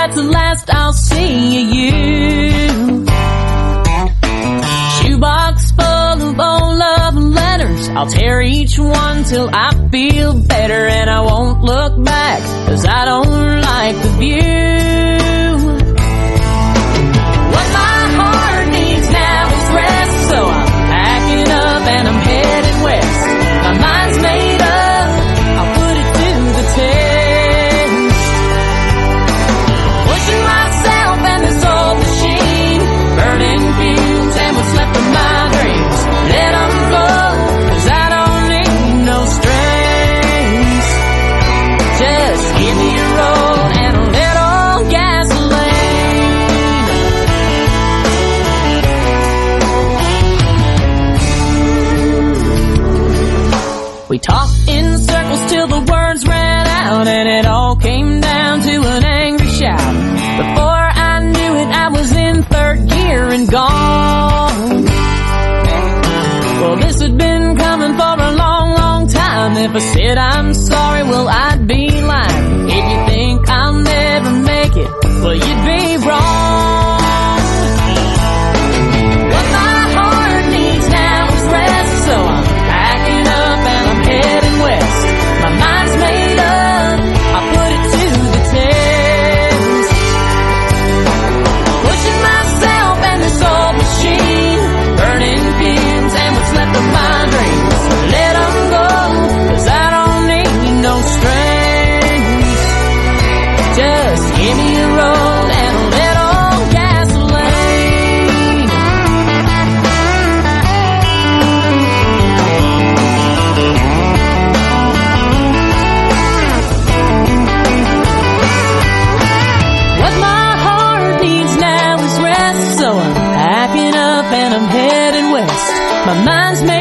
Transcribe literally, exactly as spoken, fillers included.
that's the last I'll see of you. Shoebox full of old love letters, I'll tear each one till I feel better, and I won't look back, cause I don't like the view. What my heart needs now is rest, so I'm packing up and I'm headed west. My mind's made up, I'll put it to the test. Pushing myself and this old machine, burning fumes and what's left of my dreams. Let them flow, cause I don't need no strings. Just give me a roll and a little gasoline. We talked in circles till the words ran out, and it all came down to an angry shout. Before I knew it, I was in third gear and gone. Well, this had been coming for a long, long time. If I said I'm sorry, well, I'd be lying. If you think I'll never make it, well, you'd be wrong. What my heart needs now is rest, so I'm packing up and I'm heading west. My mind's made up, I'll put it to the test. Pushing myself and this old machine, burning fumes and what's left of my dreams. Let them go, cause I don't need no strings. Just give me a roll and a little gasoline. What my heart needs now is rest, so I'm packing up and I'm heading west. My mind's made